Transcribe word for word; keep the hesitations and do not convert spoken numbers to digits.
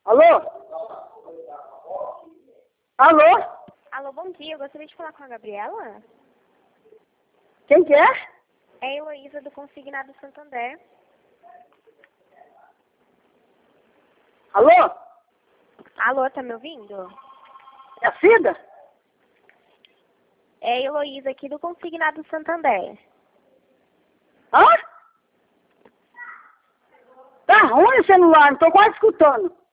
Alô? Alô? Alô, bom dia. Eu gostaria de falar com a Gabriela. Quem que é? É a Heloísa do Consignado Santander. Alô? Alô, tá me ouvindo? É a Cida? É a Heloísa aqui do Consignado Santander. Hã? Tá ruim o celular, não tô quase escutando.